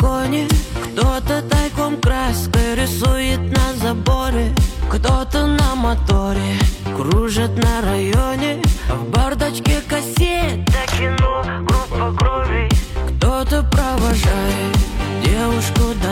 балконе. Кто-то тайком краской рисует на заборе. Кто-то на моторе кружит на районе. А в бардачке кассета кино, группа крови. Кто-то провожает девушку